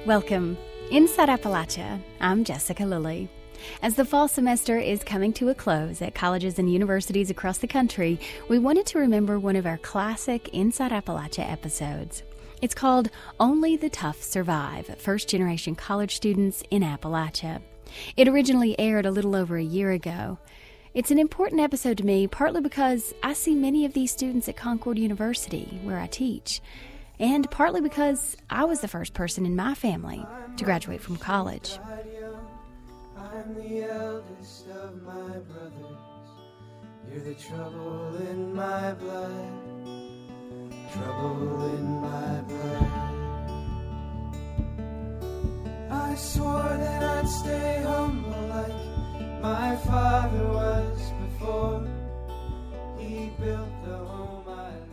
Welcome. Inside Appalachia, I'm Jessica Lilly. As the fall semester is coming to a close at colleges and universities across the country, we wanted to remember one of our classic Inside Appalachia episodes. It's called Only the Tough Survive, First-Generation College Students in Appalachia. It originally aired a little over a year ago. It's an important episode to me, partly because I see many of these students at Concord University, where I teach, and partly because I was the first person in my family to graduate from college. I'm the eldest of my brothers. You're the trouble in my blood. Trouble in my blood. I swore that I'd stay humble like my father was before he built the home I live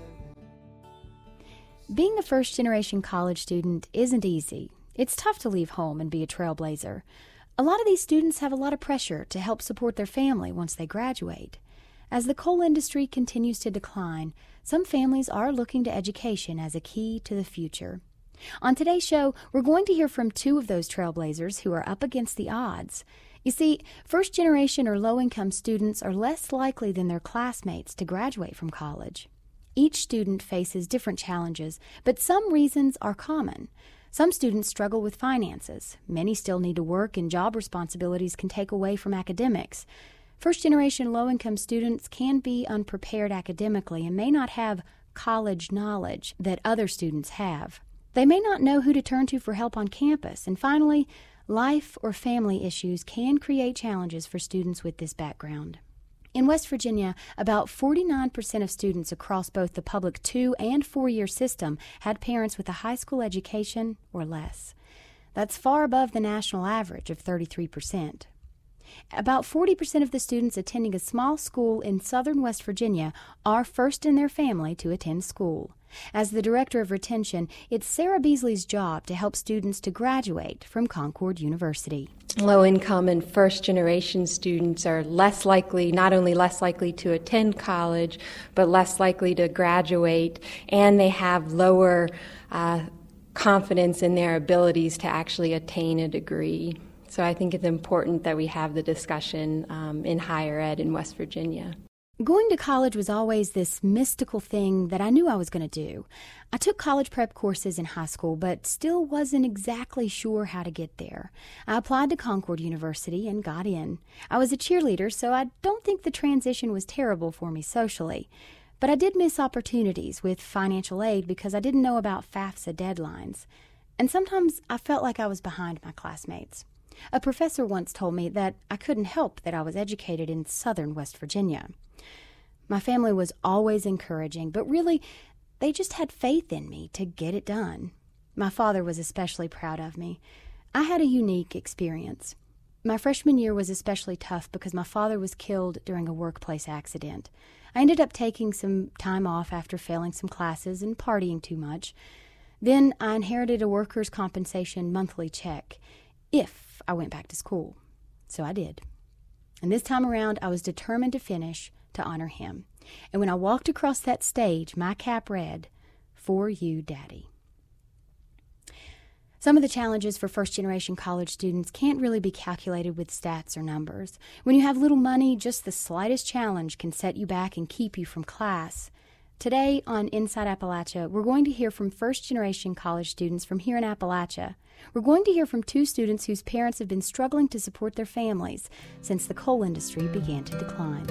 in. Being a first-generation college student isn't easy. It's tough to leave home and be a trailblazer. A lot of these students have a lot of pressure to help support their family once they graduate. As the coal industry continues to decline, some families are looking to education as a key to the future. On today's show, we're going to hear from two of those trailblazers who are up against the odds. You see, first-generation or low-income students are less likely than their classmates to graduate from college. Each student faces different challenges, but some reasons are common. Some students struggle with finances. Many still need to work, and job responsibilities can take away from academics. First-generation low-income students can be unprepared academically and may not have college knowledge that other students have. They may not know who to turn to for help on campus. And finally, life or family issues can create challenges for students with this background. In West Virginia, about 49% of students across both the public 2- and 4-year system had parents with a high school education or less. That's far above the national average of 33%. About 40% of the students attending a small school in southern West Virginia are first in their family to attend school. As the Director of Retention, it's Sarah Beasley's job to help students to graduate from Concord University. Low-income and first-generation students are not only less likely to attend college, but less likely to graduate, and they have lower confidence in their abilities to actually attain a degree. So I think it's important that we have the discussion in higher ed in West Virginia. Going to college was always this mystical thing that I knew I was going to do. I took college prep courses in high school, but still wasn't exactly sure how to get there. I applied to Concord University and got in. I was a cheerleader, so I don't think the transition was terrible for me socially. But I did miss opportunities with financial aid because I didn't know about FAFSA deadlines. And sometimes I felt like I was behind my classmates. A professor once told me that I couldn't help that I was educated in southern West Virginia. My family was always encouraging, but really, they just had faith in me to get it done. My father was especially proud of me. I had a unique experience. My freshman year was especially tough because my father was killed during a workplace accident. I ended up taking some time off after failing some classes and partying too much. Then I inherited a workers' compensation monthly check if I went back to school. So I did. And this time around, I was determined to finish to honor him. And when I walked across that stage, my cap read, "For you, Daddy." Some of the challenges for first-generation college students can't really be calculated with stats or numbers. When you have little money, just the slightest challenge can set you back and keep you from class. Today on Inside Appalachia, we're going to hear from first-generation college students from here in Appalachia. We're going to hear from two students whose parents have been struggling to support their families since the coal industry began to decline.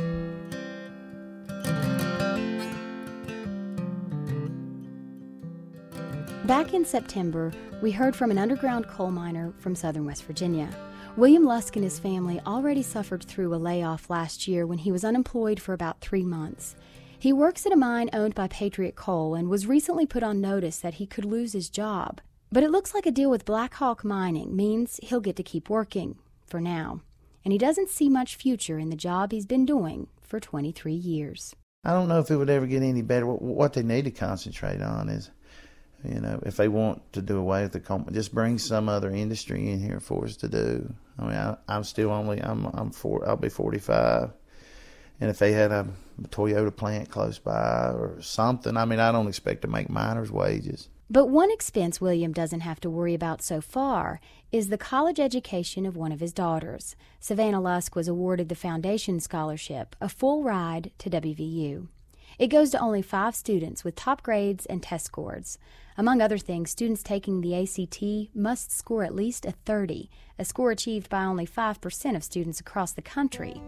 Back in September, we heard from an underground coal miner from southern West Virginia. William Lusk and his family already suffered through a layoff last year when he was unemployed for about 3 months. He works at a mine owned by Patriot Coal and was recently put on notice that he could lose his job. But it looks like a deal with Black Hawk Mining means he'll get to keep working, for now. And he doesn't see much future in the job he's been doing for 23 years. I don't know if it would ever get any better. What they need to concentrate on is, if they want to do away with the coal, just bring some other industry in here for us to do. I mean, I'll be 45. And if they had a Toyota plant close by or something, I mean, I don't expect to make miners' wages. But one expense William doesn't have to worry about so far is the college education of one of his daughters. Savannah Lusk was awarded the Foundation Scholarship, a full ride to WVU. It goes to only 5 students with top grades and test scores. Among other things, students taking the ACT must score at least a 30, a score achieved by only 5% of students across the country.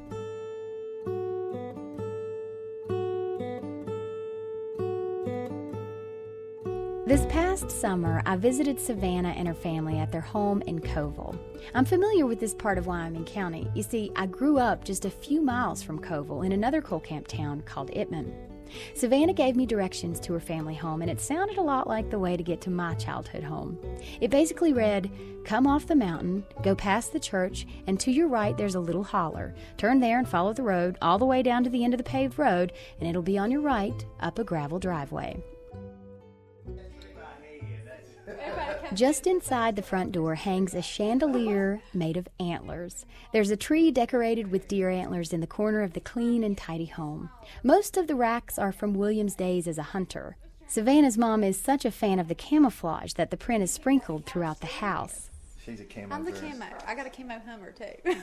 This past summer, I visited Savannah and her family at their home in Coville. I'm familiar with this part of Wyoming County. You see, I grew up just a few miles from Coville in another coal camp town called Ittman. Savannah gave me directions to her family home, and it sounded a lot like the way to get to my childhood home. It basically read, "Come off the mountain, go past the church, and to your right there's a little holler. Turn there and follow the road all the way down to the end of the paved road, and it'll be on your right, up a gravel driveway." Just inside the front door hangs a chandelier made of antlers. There's a tree decorated with deer antlers in the corner of the clean and tidy home. Most of the racks are from William's days as a hunter. Savannah's mom is such a fan of the camouflage that the print is sprinkled throughout the house. She's a camo. I'm the camo. I got a camo Hummer too.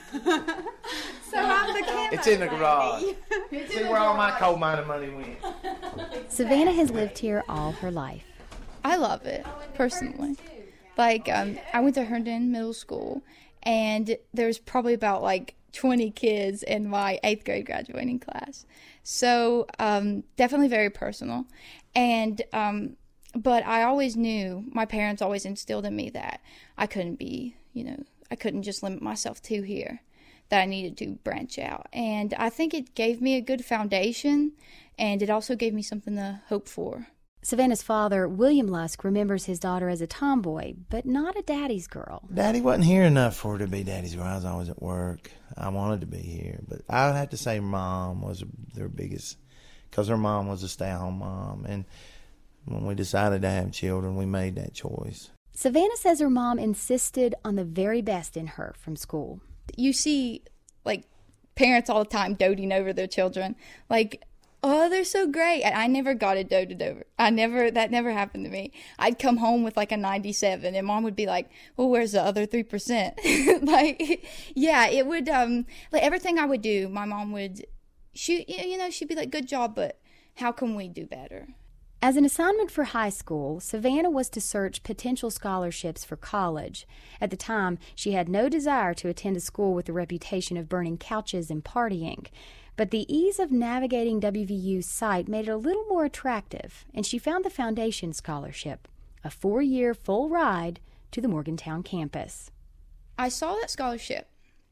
So I'm the camo. It's in the garage. See where all my coal mining money went. Savannah has lived here all her life. I love it, personally. Like, I went to Herndon Middle School, and there's probably about, 20 kids in my 8th grade graduating class. So, definitely very personal. And, but I always knew, my parents always instilled in me that I couldn't be, I couldn't just limit myself to here, that I needed to branch out. And I think it gave me a good foundation, and it also gave me something to hope for. Savannah's father, William Lusk, remembers his daughter as a tomboy, but not a daddy's girl. Daddy wasn't here enough for her to be daddy's girl. I was always at work. I wanted to be here. But I would have to say Mom was their biggest, because her mom was a stay-at-home mom. And when we decided to have children, we made that choice. Savannah says her mom insisted on the very best in her from school. You see, parents all the time doting over their children. Oh, they're so great. And I never got it doted over. That never happened to me. I'd come home with a 97 and Mom would be like, well, where's the other 3%? Yeah, it would, everything I would do, my mom would, she'd be like, good job, but how can we do better? As an assignment for high school, Savannah was to search potential scholarships for college. At the time, she had no desire to attend a school with the reputation of burning couches and partying. But the ease of navigating WVU's site made it a little more attractive, and she found the Foundation Scholarship, a 4-year full ride to the Morgantown campus. I saw that scholarship,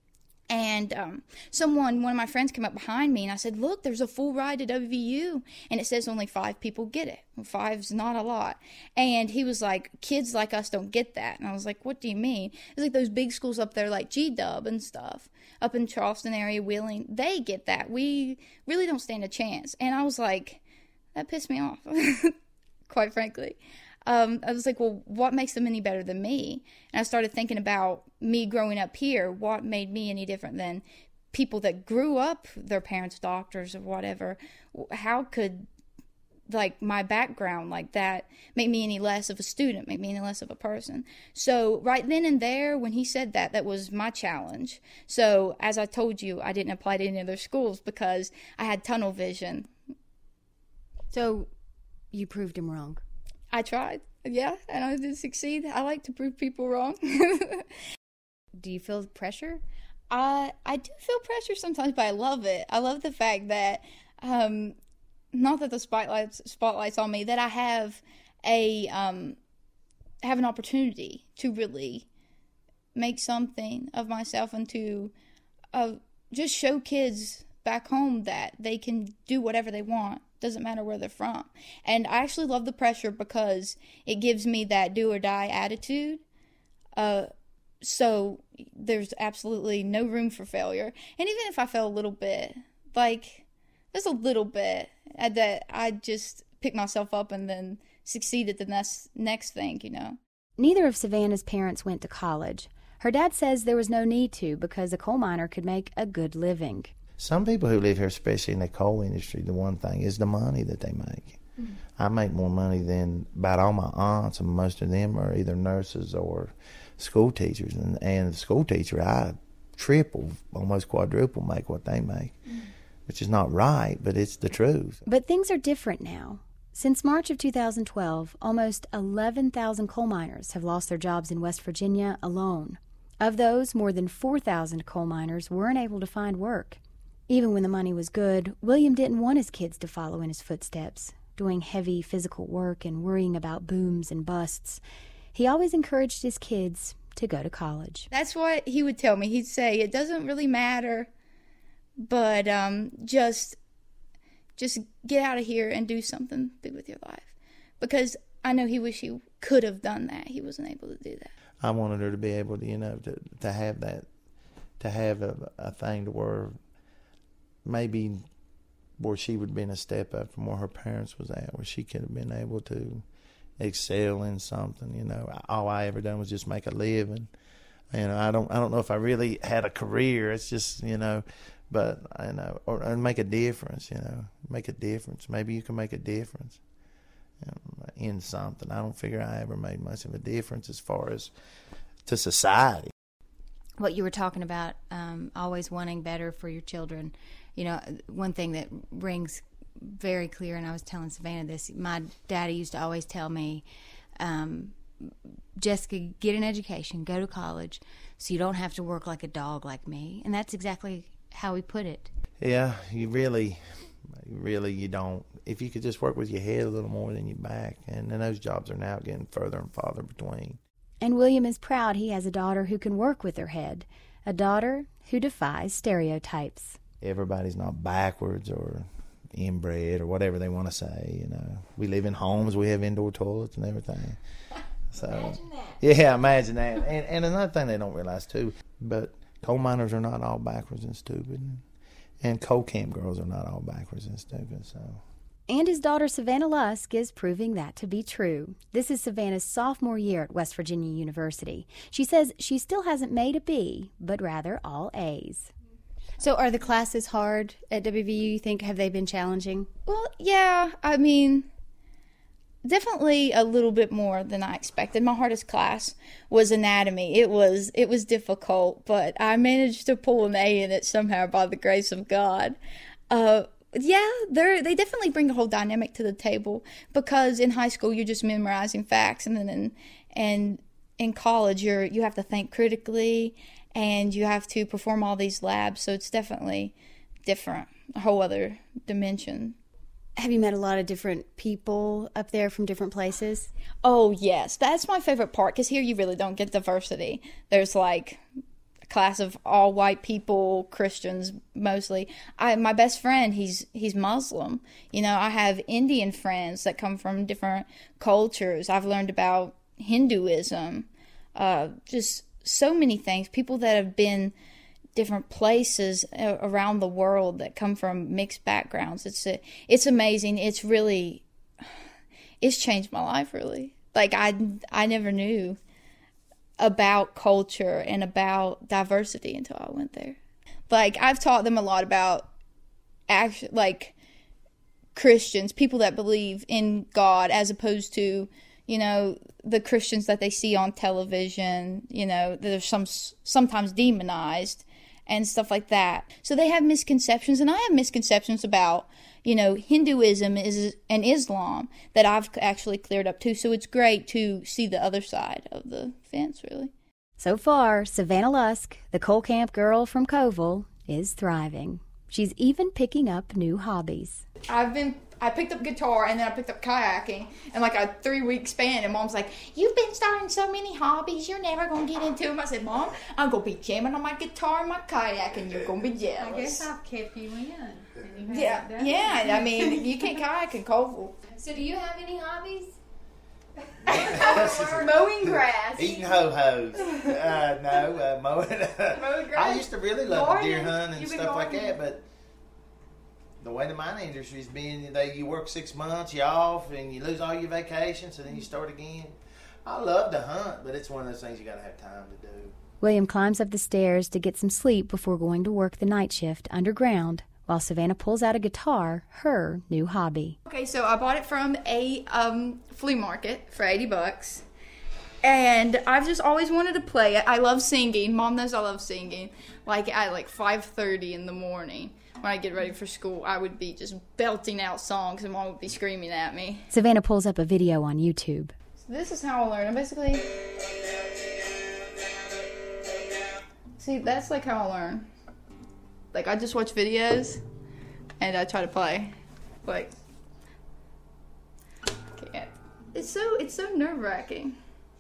and one of my friends came up behind me, and I said, look, there's a full ride to WVU, and it says only 5 people get it. Well, 5's not a lot. And he was like, kids like us don't get that. And I was like, what do you mean? It's like those big schools up there like GW and stuff. Up in Charleston area, Wheeling, they get that. We really don't stand a chance. And I was like, that pissed me off, quite frankly. I was like, well, what makes them any better than me? And I started thinking about me growing up here. What made me any different than people that grew up, their parents doctors or whatever? How could my background like that make me any less of a student, make me any less of a person? So right then and there, when he said that, that was my challenge. So as I told you, I didn't apply to any other schools because I had tunnel vision. So you proved him wrong. I tried, yeah, and I did succeed. I like to prove people wrong. Do you feel pressure? I do feel pressure sometimes, but I love it. I love the fact that not that the spotlight's on me, that I have an opportunity to really make something of myself and to just show kids back home that they can do whatever they want. Doesn't matter where they're from. And I actually love the pressure because it gives me that do or die attitude. So there's absolutely no room for failure. And even if I fail a little bit, just a little bit, that I just pick myself up and then succeed at the next thing, Neither of Savannah's parents went to college. Her dad says there was no need to because a coal miner could make a good living. Some people who live here, especially in the coal industry, the one thing is the money that they make. I make more money than about all my aunts, and most of them are either nurses or school teachers. And the school teacher, I triple, almost quadruple make what they make, which is not right, but it's the truth. But things are different now. Since March of 2012, almost 11,000 coal miners have lost their jobs in West Virginia alone. Of those, more than 4,000 coal miners weren't able to find work. Even when the money was good, William didn't want his kids to follow in his footsteps, doing heavy physical work and worrying about booms and busts. He always encouraged his kids to go to college. That's what he would tell me. He'd say, it doesn't really matter, but just get out of here and do something big with your life. Because I know he wished he could have done that. He wasn't able to do that. I wanted her to be able to, to have that, to have a thing to where maybe where she would have been a step up from where her parents was at, where she could have been able to excel in something. All I ever done was just make a living. I don't know if I really had a career. It's just, but or make a difference. Make a difference. Maybe you can make a difference in something. I don't figure I ever made much of a difference as far as to society. What you were talking about, always wanting better for your children. One thing that rings very clear, and I was telling Savannah this, my daddy used to always tell me, Jessica, get an education, go to college, so you don't have to work like a dog like me. And that's exactly how he put it. Yeah, you really you don't. If you could just work with your head a little more than your back, and then those jobs are now getting further and farther between. And William is proud he has a daughter who can work with her head, a daughter who defies stereotypes. Everybody's not backwards or inbred or whatever they want to say. We live in homes, we have indoor toilets and everything. So imagine that. Yeah, imagine that. And another thing they don't realize too, but coal miners are not all backwards and stupid, and coal camp girls are not all backwards and stupid. So. And his daughter Savannah Lusk is proving that to be true. This is Savannah's sophomore year at West Virginia University. She says she still hasn't made a B, but rather all A's. So are the classes hard at WVU, you think? Have they been challenging? Well, yeah. Definitely a little bit more than I expected. My hardest class was anatomy. It was difficult, but I managed to pull an A in it somehow by the grace of God. Yeah, they definitely bring a whole dynamic to the table, because in high school you're just memorizing facts, and then in college you have to think critically, and you have to perform all these labs, so it's definitely different, a whole other dimension. Have you met a lot of different people up there from different places? Oh, yes. That's my favorite part, because here you really don't get diversity. There's like a class of all white people, Christians mostly. My best friend, he's Muslim. I have Indian friends that come from different cultures. I've learned about Hinduism, just so many things. People that have been different places around the world that come from mixed backgrounds. It's amazing. It's changed my life, really. Like I never knew about culture and about diversity until I went there. Like I've taught them a lot about Christians, people that believe in God, as opposed to the Christians that they see on television, that are sometimes demonized and stuff like that. So they have misconceptions, and I have misconceptions about, Hinduism and Islam that I've actually cleared up too. So it's great to see the other side of the fence, really. So far, Savannah Lusk, the coal camp girl from Coville, is thriving. She's even picking up new hobbies. I picked up guitar, and then I picked up kayaking in like a 3-week span, and Mom's like, you've been starting so many hobbies, you're never going to get into them. I said, Mom, I'm going to be jamming on my guitar and my kayak, and you're going to be jealous. I guess I've kept you in. Yeah. I mean, you can't kayak in Coville. So do you have any hobbies? Mowing grass. Eating ho-hos. No, mowing. Mowing grass. I used to really love Gardening. deer hunting and stuff like gardening. that, but the way the mining industry's been, you work 6 months, you're off, and you lose all your vacations, and then you start again. I love to hunt, but it's one of those things you got to have time to do. William climbs up the stairs to get some sleep before going to work the night shift underground while Savannah pulls out a guitar, her new hobby. Okay, so I bought it from a flea market for $80. And I've just always wanted to play it. I love singing. Mom knows I love singing. Like at 5:30 in the morning when I get ready for school, I would be just belting out songs and Mom would be screaming at me. Savannah pulls up a video on YouTube. So this is how I learn. I basically... See, that's like how I learn. Like I just watch videos and I try to play. Like... Okay. It's so nerve-wracking.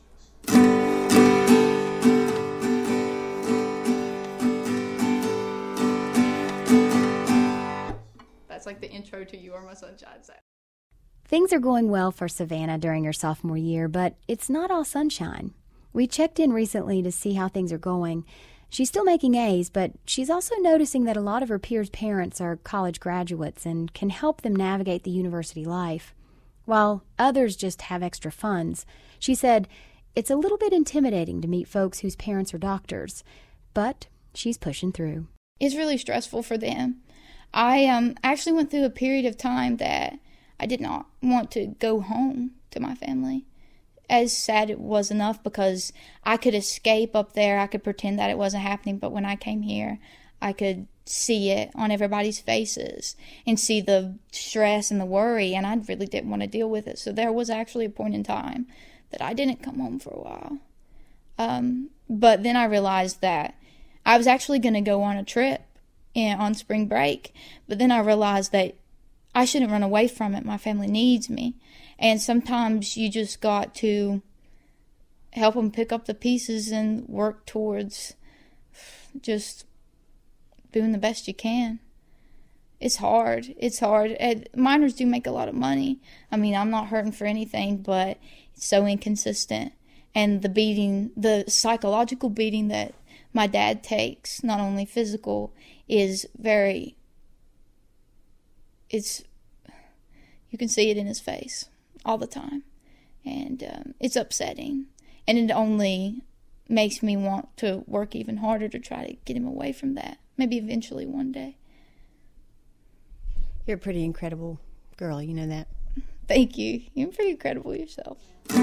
That's like the intro to You Are My Sunshine. So. Things are going well for Savannah during her sophomore year, but it's not all sunshine. We checked in recently to see how things are going. She's still making A's, but she's also noticing that a lot of her peers' parents are college graduates and can help them navigate the university life. While others just have extra funds, she said, it's a little bit intimidating to meet folks whose parents are doctors, but she's pushing through. It's really stressful for them. I actually went through a period of time that I did not want to go home to my family. As sad it was enough because I could escape up there. I could pretend that it wasn't happening, but when I came here, I could see it on everybody's faces and see the stress and the worry, and I really didn't want to deal with it. So there was actually a point in time that I didn't come home for a while. But then I realized that I was actually going to go on a trip on spring break, but then I realized that I shouldn't run away from it. My family needs me. And sometimes you just got to help them pick up the pieces and work towards just doing the best you can. It's hard. It's hard. Minors do make a lot of money. I mean, I'm not hurting for anything, but it's so inconsistent. And the beating, the psychological beating that my dad takes, not only physical, is very, you can see it in his face all the time. And it's upsetting. And it only makes me want to work even harder to try to get him away from that. Maybe eventually one day. You're a pretty incredible girl, you know that. Thank you. You're pretty incredible yourself.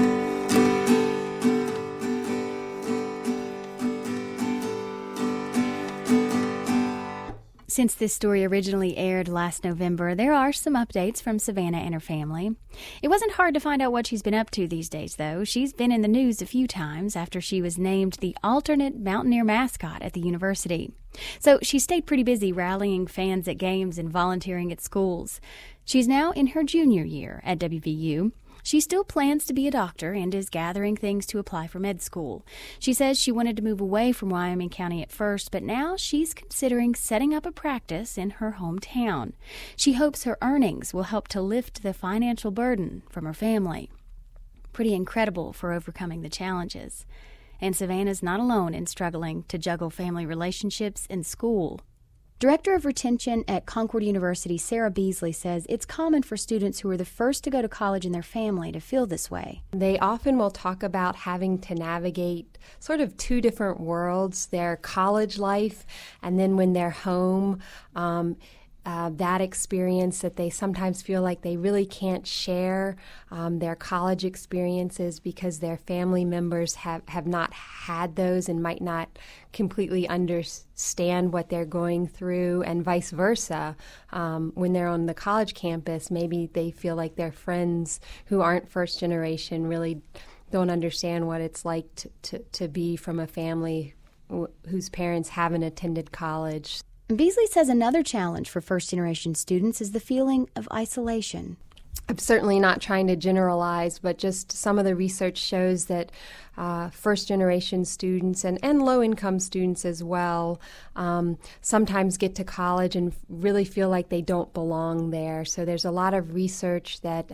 Since this story originally aired last November, there are some updates from Savannah and her family. It wasn't hard to find out what she's been up to these days, though. She's been in the news a few times after she was named the alternate Mountaineer mascot at the university. So she stayed pretty busy rallying fans at games and volunteering at schools. She's now in her junior year at WVU. She still plans to be a doctor and is gathering things to apply for med school. She says she wanted to move away from Wyoming County at first, but now she's considering setting up a practice in her hometown. She hopes her earnings will help to lift the financial burden from her family. Pretty incredible for overcoming the challenges. And Savannah's not alone in struggling to juggle family relationships and school. Director of Retention at Concord University, Sarah Beasley, says it's common for students who are the first to go to college in their family to feel this way. They often will talk about having to navigate sort of two different worlds, their college life and then when they're home, that experience that they sometimes feel like they really can't share their college experiences because their family members have not had those and might not completely understand what they're going through, and vice versa. When they're on the college campus, maybe they feel like their friends who aren't first generation really don't understand what it's like to be from a family whose parents haven't attended college. Beasley says another challenge for first-generation students is the feeling of isolation. I'm certainly not trying to generalize, but just some of the research shows that first-generation students and low-income students as well sometimes get to college and really feel like they don't belong there. So there's a lot of research that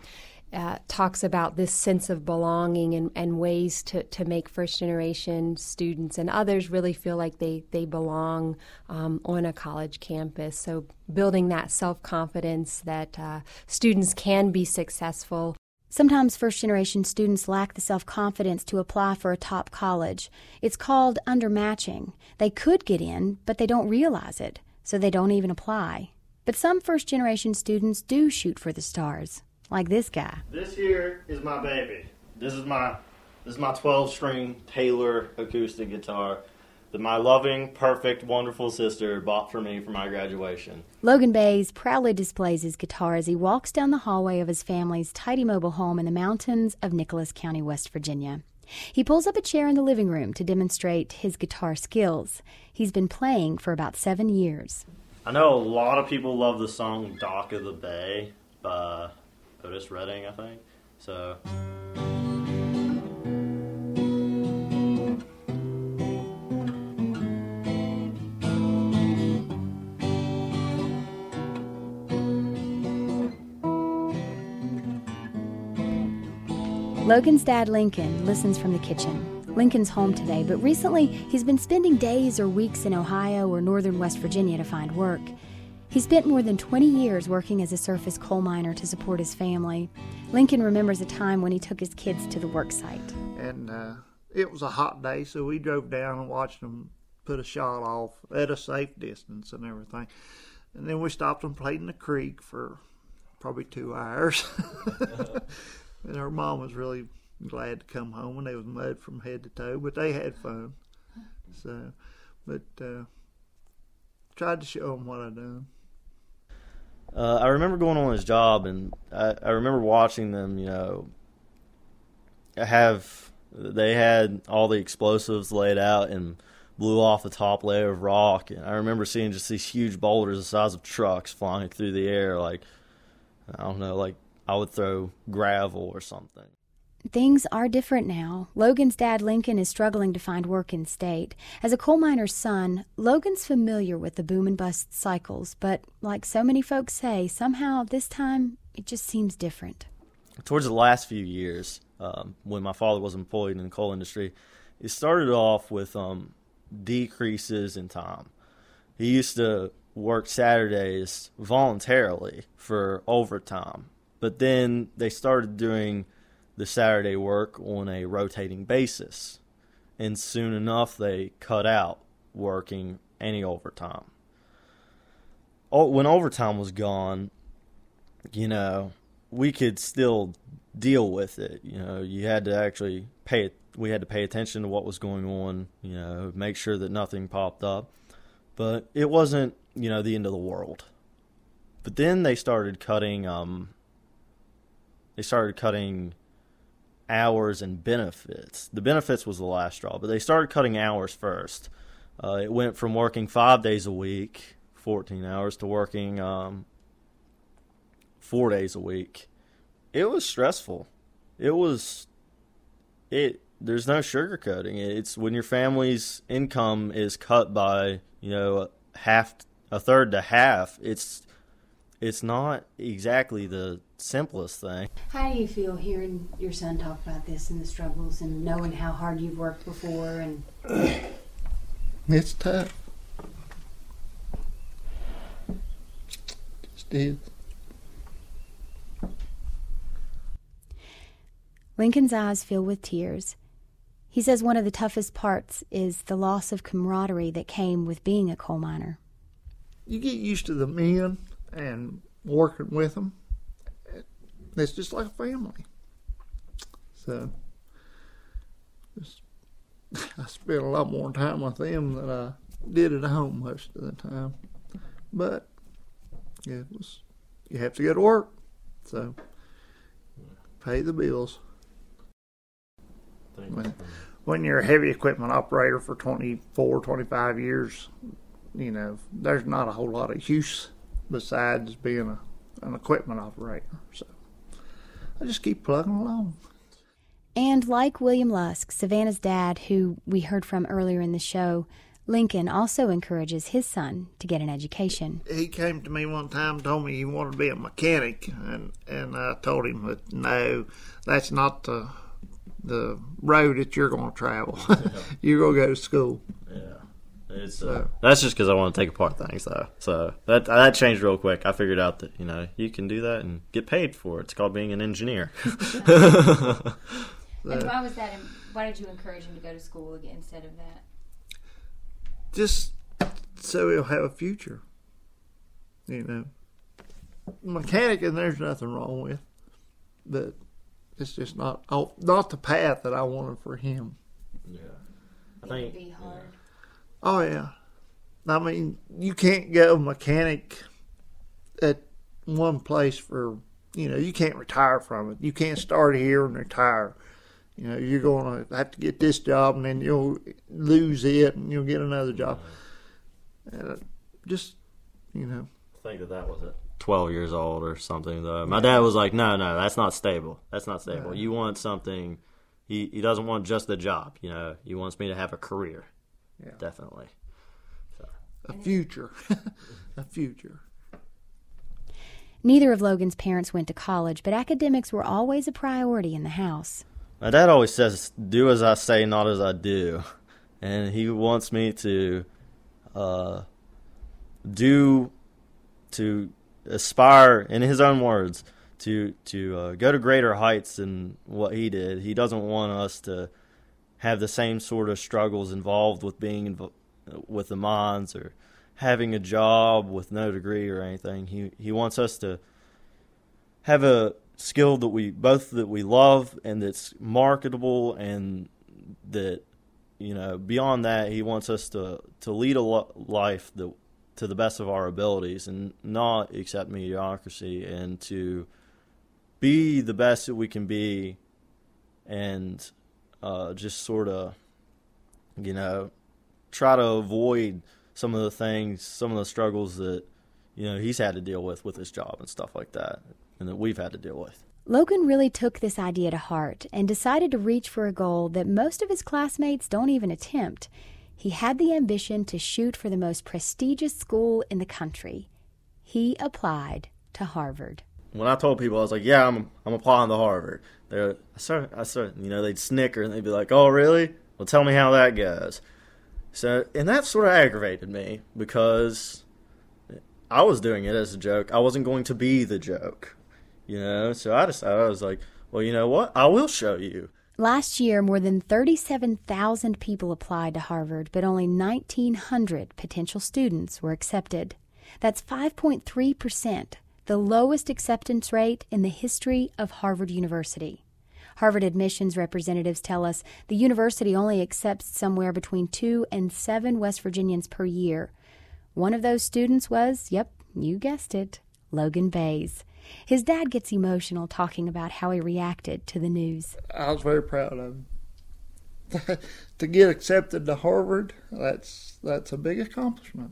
talks about this sense of belonging and ways to make first-generation students and others really feel like they belong on a college campus. So building that self-confidence that students can be successful. Sometimes first-generation students lack the self-confidence to apply for a top college. It's called undermatching. They could get in, but they don't realize it. so they don't even apply. But some first-generation students do shoot for the stars, like this guy. This here is my baby. This is my 12-string Taylor acoustic guitar that my loving, perfect, wonderful sister bought for me for my graduation. Logan Bays proudly displays his guitar as he walks down the hallway of his family's tidy mobile home in the mountains of Nicholas County, West Virginia. He pulls up a chair in the living room to demonstrate his guitar skills. He's been playing for about 7 years. I know a lot of people love the song Dock of the Bay by Otis Redding, I think. So... Logan's dad, Lincoln, listens from the kitchen. Lincoln's home today, but recently he's been spending days or weeks in Ohio or northern West Virginia to find work. He spent more than 20 years working as a surface coal miner to support his family. Lincoln remembers a time when he took his kids to the work site. And it was a hot day, so we drove down and watched them put a shot off at a safe distance and everything. And then we stopped and played in the creek for probably 2 hours. And her mom was really glad to come home, and there was mud from head to toe, but they had fun. So, but tried to show them what I done. I remember going on his job, and I remember watching them, you know, they had all the explosives laid out and blew off the top layer of rock. And I remember seeing just these huge boulders the size of trucks flying through the air, like, I don't know, like I would throw gravel or something. Things are different now. Logan's dad, Lincoln, is struggling to find work in state. As a coal miner's son, Logan's familiar with the boom and bust cycles, but like so many folks say, somehow this time it just seems different. Towards the last few years, when my father was employed in the coal industry, it started off with decreases in time. He used to work Saturdays voluntarily for overtime. But then they started doing the Saturday work on a rotating basis. And soon enough, they cut out working any overtime. When overtime was gone, you know, we could still deal with it. You know, you had to actually we had to pay attention to what was going on, you know, make sure that nothing popped up. But it wasn't, you know, the end of the world. But then they started cutting hours and benefits. The benefits was the last straw, but they started cutting hours first. It went from working 5 days a week, 14 hours, to working 4 days a week. It was stressful. There's no sugarcoating it. It's when your family's income is cut by, you know, a third to half. It's not exactly the simplest thing. How do you feel hearing your son talk about this and the struggles and knowing how hard you've worked before? And it's tough. Just is. Lincoln's eyes fill with tears. He says one of the toughest parts is the loss of camaraderie that came with being a coal miner. You get used to the men and working with them. It's just like a family. So I spent a lot more time with them than I did at home most of the time. But you have to go to work, so pay the bills. When you're a heavy equipment operator for 24, 25 years, you know, there's not a whole lot of use besides being an equipment operator. So I just keep plugging along. And like William Lusk, Savannah's dad, who we heard from earlier in the show, Lincoln also encourages his son to get an education. He came to me one time and told me he wanted to be a mechanic, and I told him that no, that's not the road that you're going to travel. You're going to go to school. Yeah. That's just because I want to take apart things, though. So that changed real quick. I figured out that, you know, you can do that and get paid for it. It's called being an engineer. And why was that? Why did you encourage him to go to school again instead of that? Just so he'll have a future. you know. Mechanic, and there's nothing wrong with, but it's just not the path that I wanted for him. Yeah, It would be hard. Oh yeah, I mean, you can't go mechanic at one place for, you know, you can't retire from it. You can't start here and retire. You know, you're going to have to get this job, and then you'll lose it, and you'll get another job. Just, you know. I think that was it. 12 years old or something, though. My dad was like, no, that's not stable. That's not stable. You want something. He doesn't want just a job, you know. He wants me to have a career. Yeah. Definitely. So. A future. A future. Neither of Logan's parents went to college, but academics were always a priority in the house. My dad always says, do as I say, not as I do. And he wants me to aspire, in his own words, to go to greater heights than what he did. He doesn't want us to have the same sort of struggles involved with being with the mines or having a job with no degree or anything. He wants us to have a skill that we love and that's marketable, and that, you know, beyond that, he wants us to lead a life that, to the best of our abilities, and not accept mediocrity, and to be the best that we can be, and just sort of, you know, try to avoid some of the struggles that, you know, he's had to deal with his job and stuff like that, and that we've had to deal with. Logan really took this idea to heart and decided to reach for a goal that most of his classmates don't even attempt. He had the ambition to shoot for the most prestigious school in the country. He applied to Harvard. When I told people, I was like, yeah, I'm applying to Harvard. I started, you know, they'd snicker and they'd be like, oh, really? Well, tell me how that goes. So, and that sort of aggravated me, because I was doing it as a joke. I wasn't going to be the joke, you know? So I decided, I was like, well, you know what? I will show you. Last year, more than 37,000 people applied to Harvard, but only 1,900 potential students were accepted. That's 5.3%, the lowest acceptance rate in the history of Harvard University. Harvard admissions representatives tell us the university only accepts somewhere between 2 and 7 West Virginians per year. One of those students was, yep, you guessed it, Logan Bays. His dad gets emotional talking about how he reacted to the news. I was very proud of him. To get accepted to Harvard, that's a big accomplishment.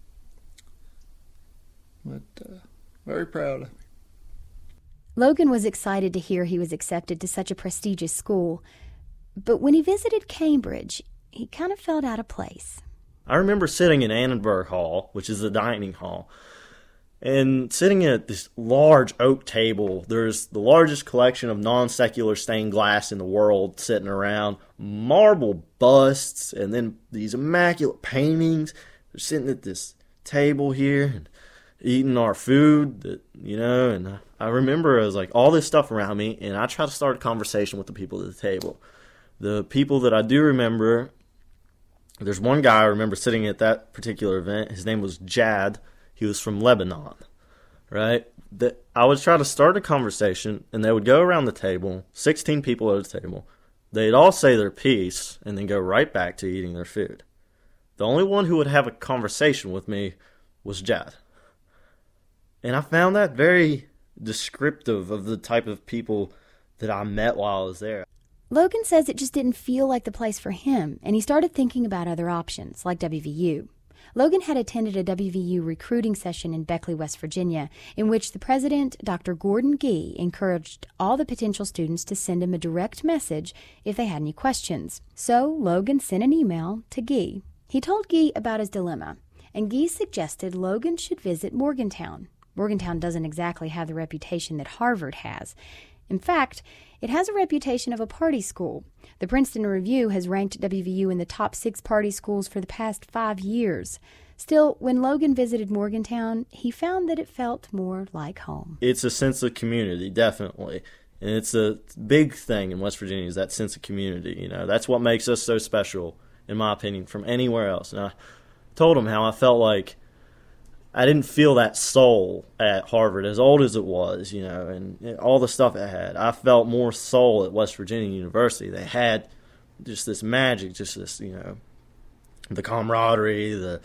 But very proud of him. Logan was excited to hear he was accepted to such a prestigious school, but when he visited Cambridge, he kind of felt out of place. I remember sitting in Annenberg Hall, which is the dining hall, and sitting at this large oak table. There's the largest collection of non-secular stained glass in the world sitting around, marble busts, and then these immaculate paintings. They're sitting at this table here and eating our food, that, you know, and I remember it was like all this stuff around me, and I tried to start a conversation with the people at the table. The people that I do remember, there's one guy I remember sitting at that particular event. His name was Jad. He was from Lebanon, right? I would try to start a conversation, and they would go around the table, 16 people at a table. They'd all say their piece and then go right back to eating their food. The only one who would have a conversation with me was Jad. And I found that very descriptive of the type of people that I met while I was there. Logan says it just didn't feel like the place for him, and he started thinking about other options, like WVU. Logan had attended a WVU recruiting session in Beckley, West Virginia, in which the president, Dr. Gordon Gee, encouraged all the potential students to send him a direct message if they had any questions. So Logan sent an email to Gee. He told Gee about his dilemma, and Gee suggested Logan should visit Morgantown. Morgantown doesn't exactly have the reputation that Harvard has. In fact, it has a reputation of a party school. The Princeton Review has ranked WVU in the top 6 party schools for the past 5 years. Still, when Logan visited Morgantown, he found that it felt more like home. It's a sense of community, definitely. And it's a big thing in West Virginia, is that sense of community. You know, that's what makes us so special, in my opinion, from anywhere else. And I told him how I felt like I didn't feel that soul at Harvard, as old as it was, you know, and all the stuff it had. I felt more soul at West Virginia University. They had just this magic, just this, you know, the camaraderie, the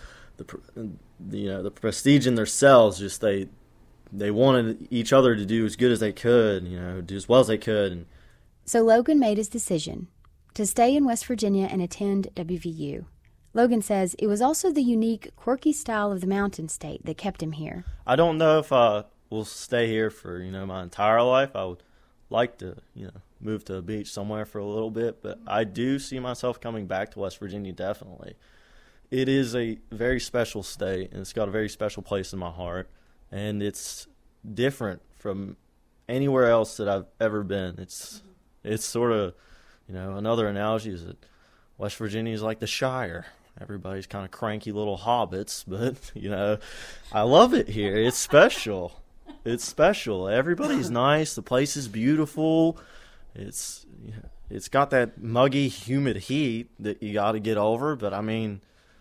you know, the prestige in themselves. Just they wanted each other to do as good as they could, you know, do as well as they could. And so Logan made his decision to stay in West Virginia and attend WVU. Logan says it was also the unique, quirky style of the Mountain State that kept him here. I don't know if I will stay here for, you know, my entire life. I would like to, you know, move to a beach somewhere for a little bit, but I do see myself coming back to West Virginia, definitely. It is a very special state, and it's got a very special place in my heart, and it's different from anywhere else that I've ever been. It's sort of, you know, another analogy is that West Virginia is like the Shire. Everybody's kind of cranky little hobbits, but, you know, I love it here. It's special. It's special. Everybody's nice. The place is beautiful. It's got that muggy, humid heat that you got to get over, but I mean,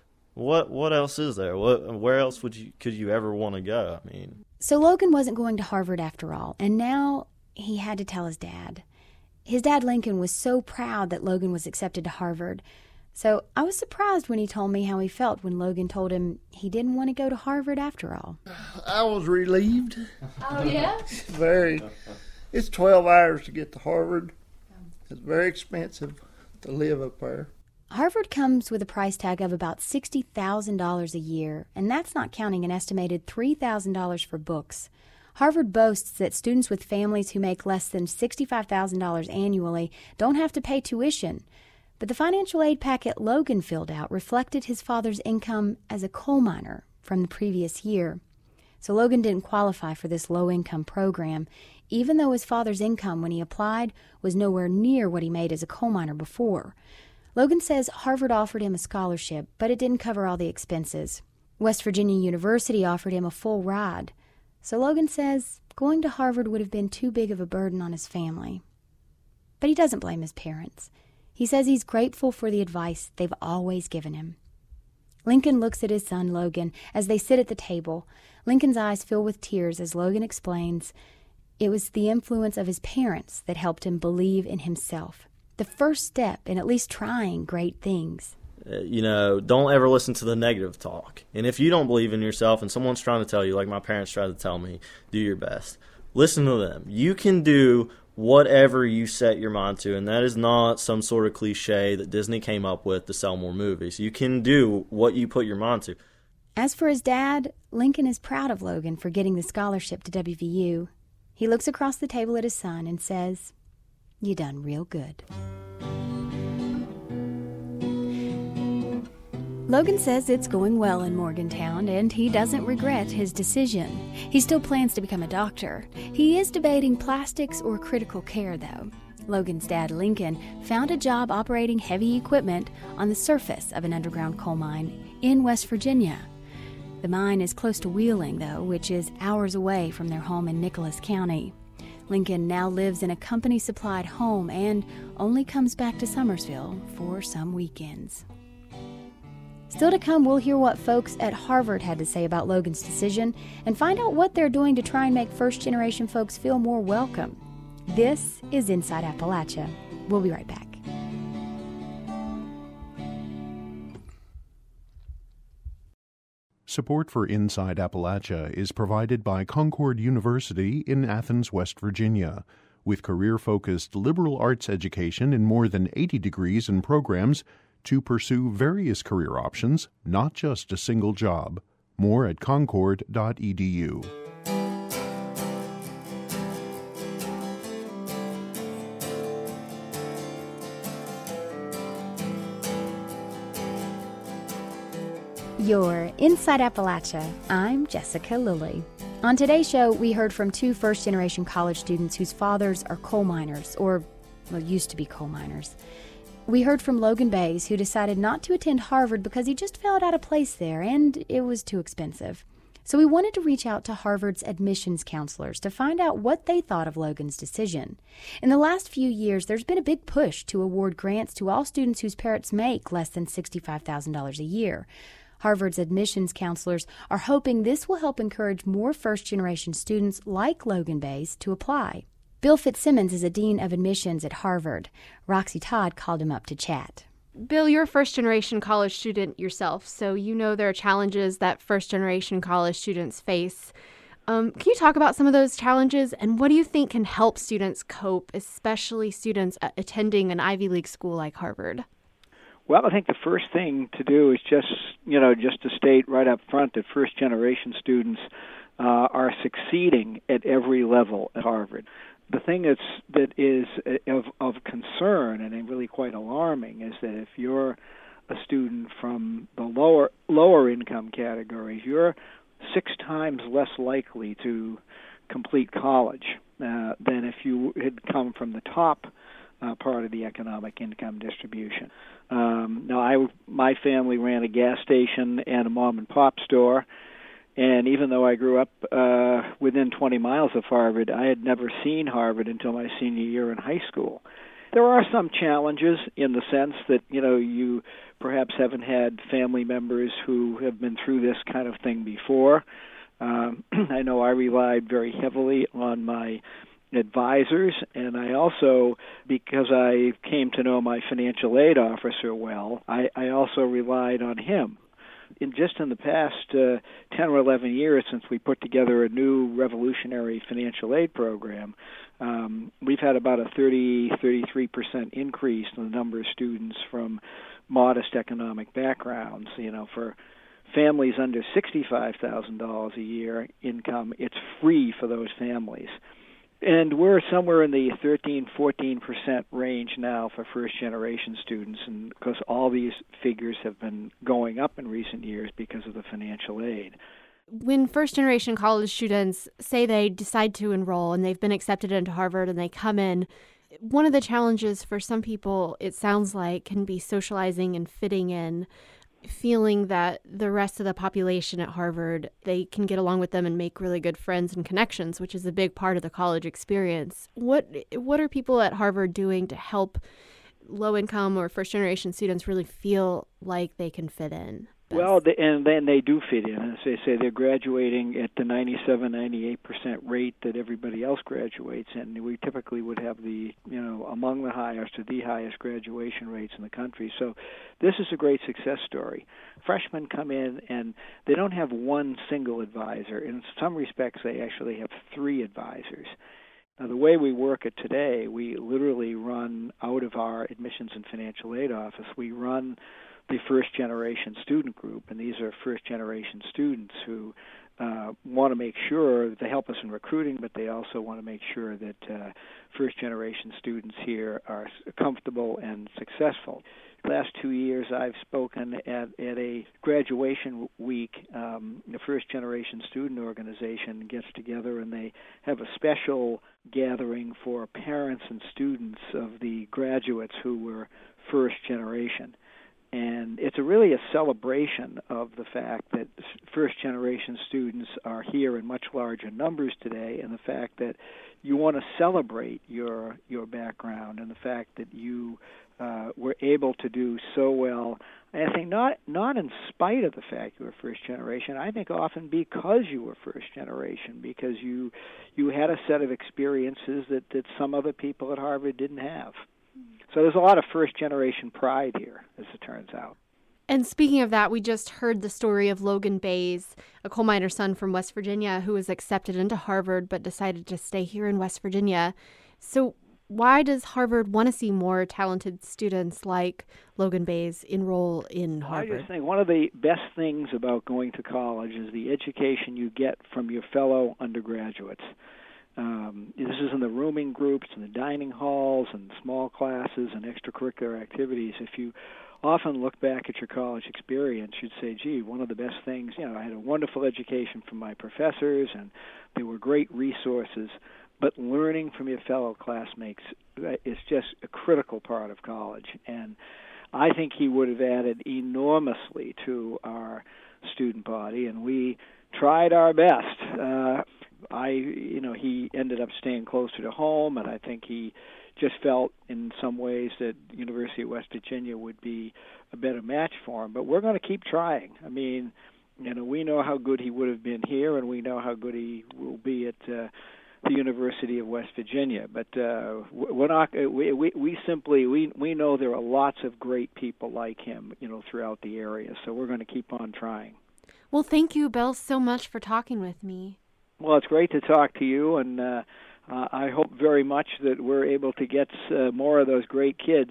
what else is there? Where else could you ever want to go? I mean, so Logan wasn't going to Harvard after all, and now he had to tell his dad. His dad, Lincoln, was so proud that Logan was accepted to Harvard. So I was surprised when he told me how he felt when Logan told him he didn't want to go to Harvard after all. I was relieved. Oh, yeah? Very. It's 12 hours to get to Harvard. It's very expensive to live up there. Harvard comes with a price tag of about $60,000 a year, and that's not counting an estimated $3,000 for books. Harvard boasts that students with families who make less than $65,000 annually don't have to pay tuition. But the financial aid packet Logan filled out reflected his father's income as a coal miner from the previous year. So Logan didn't qualify for this low-income program, even though his father's income when he applied was nowhere near what he made as a coal miner before. Logan says Harvard offered him a scholarship, but it didn't cover all the expenses. West Virginia University offered him a full ride. So Logan says going to Harvard would have been too big of a burden on his family. But he doesn't blame his parents. He says he's grateful for the advice they've always given him. Lincoln looks at his son, Logan, as they sit at the table. Lincoln's eyes fill with tears as Logan explains it was the influence of his parents that helped him believe in himself. The first step in at least trying great things. You know, don't ever listen to the negative talk. And if you don't believe in yourself and someone's trying to tell you, like my parents tried to tell me, do your best. Listen to them. You can do whatever you set your mind to, and that is not some sort of cliche that Disney came up with to sell more movies. You can do what you put your mind to. As for his dad, Lincoln is proud of Logan for getting the scholarship to WVU. He looks across the table at his son and says, "You done real good." Logan says it's going well in Morgantown, and he doesn't regret his decision. He still plans to become a doctor. He is debating plastics or critical care, though. Logan's dad, Lincoln, found a job operating heavy equipment on the surface of an underground coal mine in West Virginia. The mine is close to Wheeling, though, which is hours away from their home in Nicholas County. Lincoln now lives in a company-supplied home and only comes back to Summersville for some weekends. Still to come, we'll hear what folks at Harvard had to say about Logan's decision and find out what they're doing to try and make first-generation folks feel more welcome. This is Inside Appalachia. We'll be right back. Support for Inside Appalachia is provided by Concord University in Athens, West Virginia. With career-focused liberal arts education in more than 80 degrees and programs, to pursue various career options, not just a single job. More at concord.edu. You're Inside Appalachia. I'm Jessica Lilly. On today's show, we heard from two first-generation college students whose fathers are coal miners, or, used to be coal miners. We heard from Logan Bays, who decided not to attend Harvard because he just felt out of place there and it was too expensive. So we wanted to reach out to Harvard's admissions counselors to find out what they thought of Logan's decision. In the last few years, there's been a big push to award grants to all students whose parents make less than $65,000 a year. Harvard's admissions counselors are hoping this will help encourage more first-generation students like Logan Bays to apply. Bill Fitzsimmons is a dean of admissions at Harvard. Roxy Todd called him up to chat. Bill, you're a first-generation college student yourself, so you know there are challenges that first-generation college students face. Can you talk about some of those challenges, and what do you think can help students cope, especially students attending an Ivy League school like Harvard? Well, I think the first thing to do is just to state right up front that first-generation students are succeeding at every level at Harvard. The thing that is of concern and really quite alarming is that if you're a student from the lower income categories, you're 6 times less likely to complete college than if you had come from the top part of the economic income distribution. Now, my family ran a gas station and a mom and pop store. And even though I grew up within 20 miles of Harvard, I had never seen Harvard until my senior year in high school. There are some challenges in the sense that, you perhaps haven't had family members who have been through this kind of thing before. I know I relied very heavily on my advisors, and I also, because I came to know my financial aid officer well, I also relied on him. In the past 10 or 11 years since we put together a new revolutionary financial aid program, we've had about a 33% increase in the number of students from modest economic backgrounds. For families under $65,000 a year income, it's free for those families. And we're somewhere in the 13-14% range now for first-generation students, and because all these figures have been going up in recent years because of the financial aid. When first-generation college students say they decide to enroll and they've been accepted into Harvard and they come in, one of the challenges for some people, it sounds like, can be socializing and fitting in, feeling that the rest of the population at Harvard, they can get along with them and make really good friends and connections, which is a big part of the college experience. What are people at Harvard doing to help low-income or first-generation students really feel like they can fit in? Well, and then they do fit in. As they say, they're graduating at the 97-98% rate that everybody else graduates, and we typically would have among the highest or the highest graduation rates in the country. So this is a great success story. Freshmen come in, and they don't have one single advisor. In some respects, they actually have 3 advisors. Now, the way we work it today, we literally run out of our admissions and financial aid office. We run the first-generation student group, and these are first-generation students who want to make sure that they help us in recruiting, but they also want to make sure that first-generation students here are comfortable and successful. The last 2 years, I've spoken at a graduation week. The first-generation student organization gets together, and they have a special gathering for parents and students of the graduates who were first-generation. And it's really a celebration of the fact that first-generation students are here in much larger numbers today, and the fact that you want to celebrate your background and the fact that you were able to do so well. And I think not in spite of the fact you were first-generation. I think often because you were first-generation, because you had a set of experiences that some other people at Harvard didn't have. So there's a lot of first-generation pride here, as it turns out. And speaking of that, we just heard the story of Logan Bays, a coal miner's son from West Virginia who was accepted into Harvard but decided to stay here in West Virginia. So why does Harvard want to see more talented students like Logan Bays enroll in Harvard? I just think one of the best things about going to college is the education you get from your fellow undergraduates. This is in the rooming groups, in the dining halls, and small classes and extracurricular activities. If you often look back at your college experience, you'd say, gee, one of the best things, I had a wonderful education from my professors, and they were great resources, but learning from your fellow classmates is just a critical part of college. And I think he would have added enormously to our student body, and we tried our best. he ended up staying closer to home, and I think he just felt in some ways that University of West Virginia would be a better match for him. But we're going to keep trying. I mean, we know how good he would have been here, and we know how good he will be at the University of West Virginia. But we're not. We know there are lots of great people like him, throughout the area. So we're going to keep on trying. Well, thank you, Bill, so much for talking with me. Well, it's great to talk to you, and I hope very much that we're able to get more of those great kids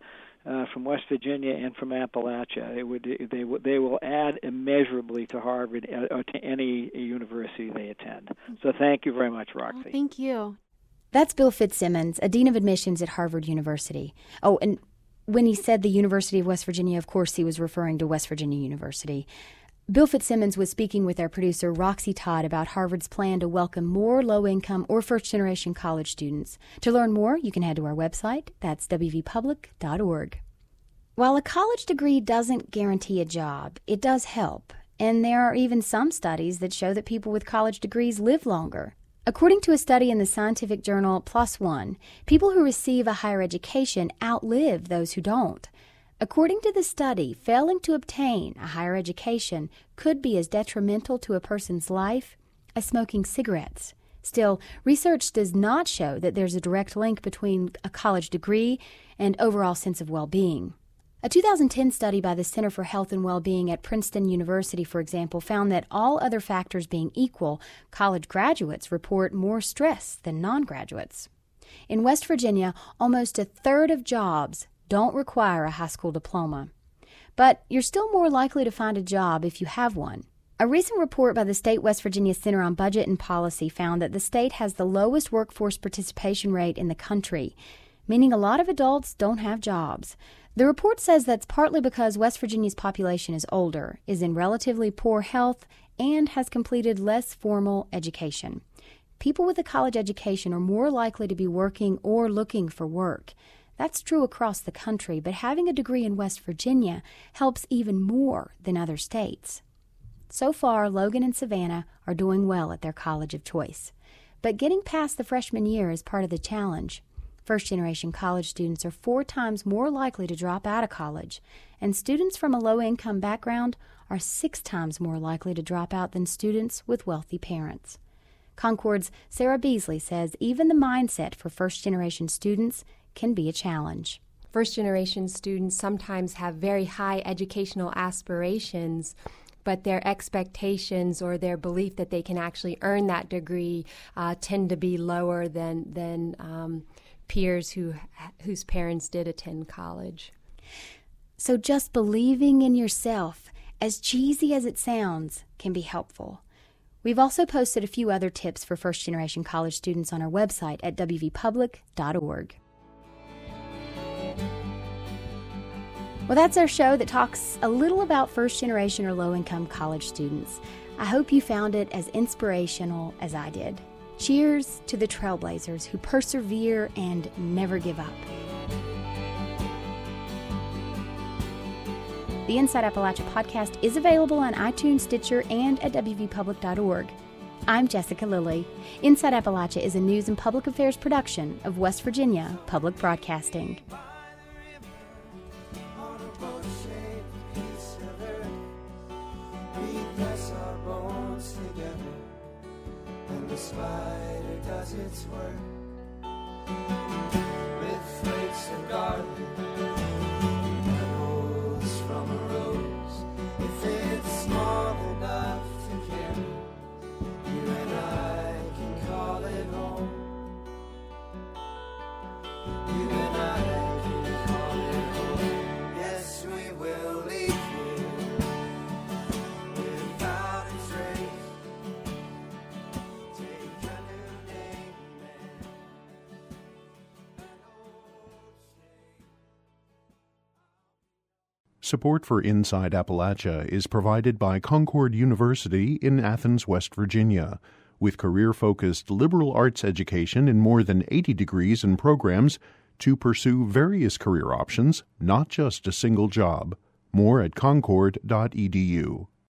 from West Virginia and from Appalachia. They will add immeasurably to Harvard or to any university they attend. So thank you very much, Roxy. Oh, thank you. That's Bill Fitzsimmons, a dean of admissions at Harvard University. Oh, and when he said the University of West Virginia, of course he was referring to West Virginia University. Bill Fitzsimmons was speaking with our producer, Roxy Todd, about Harvard's plan to welcome more low-income or first-generation college students. To learn more, you can head to our website. That's wvpublic.org. While a college degree doesn't guarantee a job, it does help. And there are even some studies that show that people with college degrees live longer. According to a study in the scientific journal PLOS ONE, people who receive a higher education outlive those who don't. According to the study, failing to obtain a higher education could be as detrimental to a person's life as smoking cigarettes. Still, research does not show that there's a direct link between a college degree and overall sense of well-being. A 2010 study by the Center for Health and Well-Being at Princeton University, for example, found that all other factors being equal, college graduates report more stress than non-graduates. In West Virginia, almost a third of jobs don't require a high school diploma. But you're still more likely to find a job if you have one. A recent report by the State West Virginia Center on Budget and Policy found that the state has the lowest workforce participation rate in the country, meaning a lot of adults don't have jobs. The report says that's partly because West Virginia's population is older, is in relatively poor health, and has completed less formal education. People with a college education are more likely to be working or looking for work. That's true across the country, but having a degree in West Virginia helps even more than other states. So far, Logan and Savannah are doing well at their college of choice. But getting past the freshman year is part of the challenge. First-generation college students are 4 times more likely to drop out of college, and students from a low-income background are 6 times more likely to drop out than students with wealthy parents. Concord's Sarah Beasley says even the mindset for first-generation students can be a challenge. First-generation students sometimes have very high educational aspirations, but their expectations or their belief that they can actually earn that degree tend to be lower than peers whose parents did attend college. So just believing in yourself, as cheesy as it sounds, can be helpful. We've also posted a few other tips for first-generation college students on our website at wvpublic.org. Well, that's our show that talks a little about first-generation or low-income college students. I hope you found it as inspirational as I did. Cheers to the trailblazers who persevere and never give up. The Inside Appalachia podcast is available on iTunes, Stitcher, and at wvpublic.org. I'm Jessica Lilly. Inside Appalachia is a news and public affairs production of West Virginia Public Broadcasting. The spider does its work with flakes of garlic, petals from a rose. If it's small enough to carry, you and I can call it home. You and I can call it home. Yes, we will leave here without a trace. Support for Inside Appalachia is provided by Concord University in Athens, West Virginia, with career-focused liberal arts education in more than 80 degrees and programs to pursue various career options, not just a single job. More at concord.edu.